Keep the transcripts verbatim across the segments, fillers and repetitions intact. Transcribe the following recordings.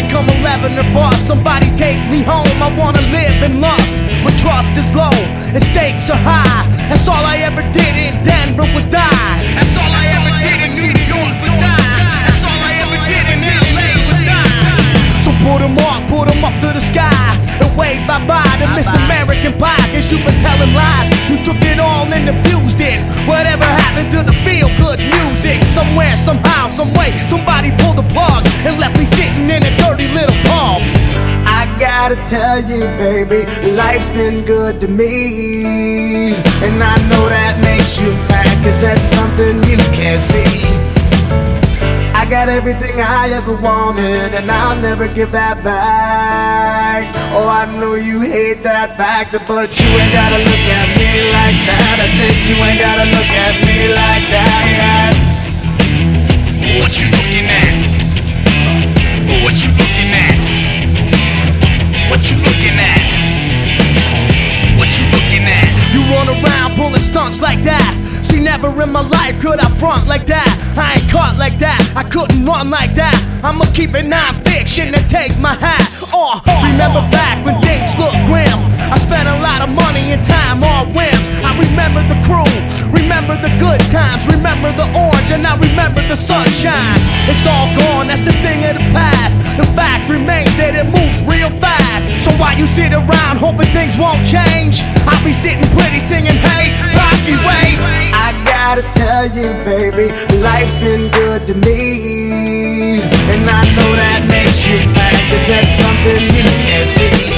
come eleven or bust. Somebody take me home, I wanna live in lust. When trust is low and stakes are high, that's all I ever did in Denver was die. That's all I ever did in New York was die. That's all I ever did in L A was die. So put 'em up, put 'em up to the sky, and wave bye-bye to Miss American Pie. Cause you've been telling lies, you took it all and abused it. Whatever happened to the feel-good music? Somewhere, somehow, someway, somebody pulled the plug and left me sitting in a dirty little pub. I gotta tell you, baby, life's been good to me. And I know that makes you mad, cause that's something you can't see. I got everything I ever wanted, and I'll never give that back. Oh, I know you hate that fact, but you ain't gotta look at me like that. I said you ain't gotta look at me like that. What you looking at? What you looking at? What you looking at? What you looking at? You run around pulling stunts like that. See, never in my life could I front like that. I ain't caught like that, I couldn't run like that. I'ma keep it non-fiction and take my hat off. Remember back when things looked grim, I spent a lot of money and time on whims. I remember the crew, remember the good times, remember the orange, and I remember the sunshine. It's all gone, that's the thing of the past. The fact remains that it moves real fast. So while you sit around hoping things won't change, I'll be sitting pretty singing, hey, Rocky Way. I gotta tell you, baby, life's been good to me. And I know that makes you mad, cause that's something you can't see.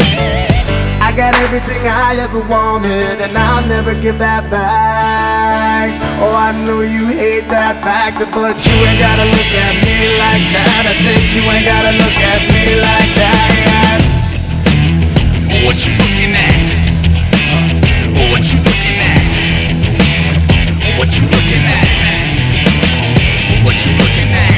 I got everything I ever wanted, and I'll never give that back. Oh, I know you hate that fact, but you ain't gotta look at me like that. I said you ain't gotta look at me like that. What you looking at? What you looking at? What you looking at? What you looking at?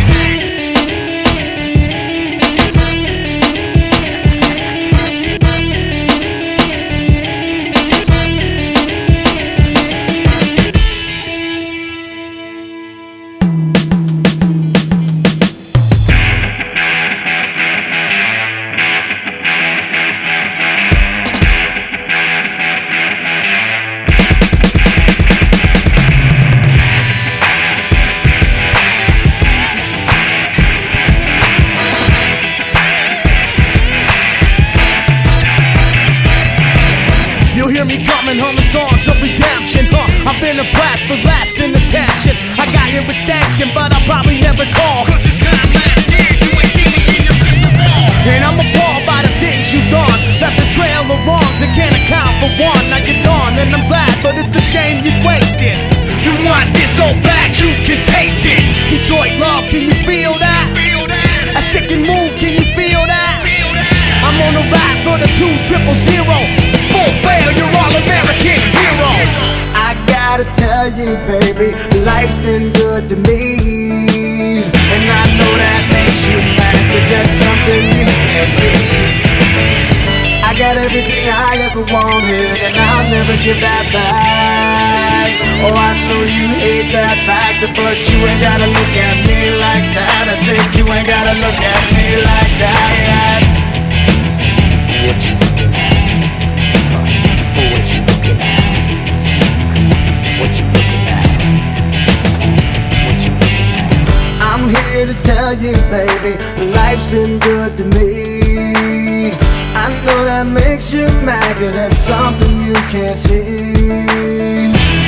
Hear me coming on the songs of redemption, huh? I've been a blast for last in attention. I got your extension, but I'll probably never call, Cause this time last year you ain't seen me in your crystal ball. and I'm appalled by the things you've done. Left a trail of wrongs that can't account for one. Now you're gone, and I'm glad, but it's a shame you wasted. You want this so bad you can taste it. Detroit love, can you feel that? Feel that? A stick and move, can you feel that? Feel that? I'm on the ride for the two triple zero. Full fail, you're all American hero. I gotta tell you, baby, life's been good to me. And I know that makes you mad, cause that's something you can't see. I got everything I ever wanted, and I'll never give that back. Oh, I know you hate that fact, but you ain't gotta look at me like that. I said you ain't gotta look at me like that. What you looking at? What you looking at? What you looking at? What you looking at? I'm here to tell you, baby, life's been good to me. I know that makes you mad, cause that's something you can't see.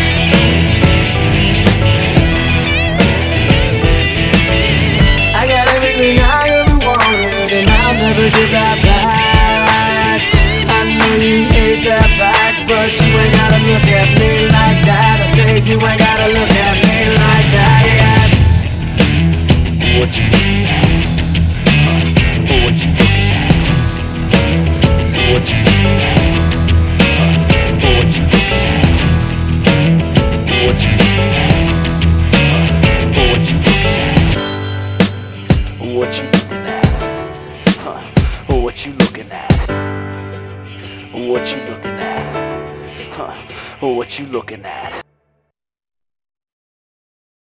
I got everything I ever wanted, and I'll never give that back. I know you hate that fact, but you ain't gotta look at me like that. I said you ain't gotta look at me like that. What you looking at? What you looking at? What you looking at? What you looking at? What you looking at? What you looking at? What you looking at? Huh? What you looking at? What you looking at? Huh? What you looking at?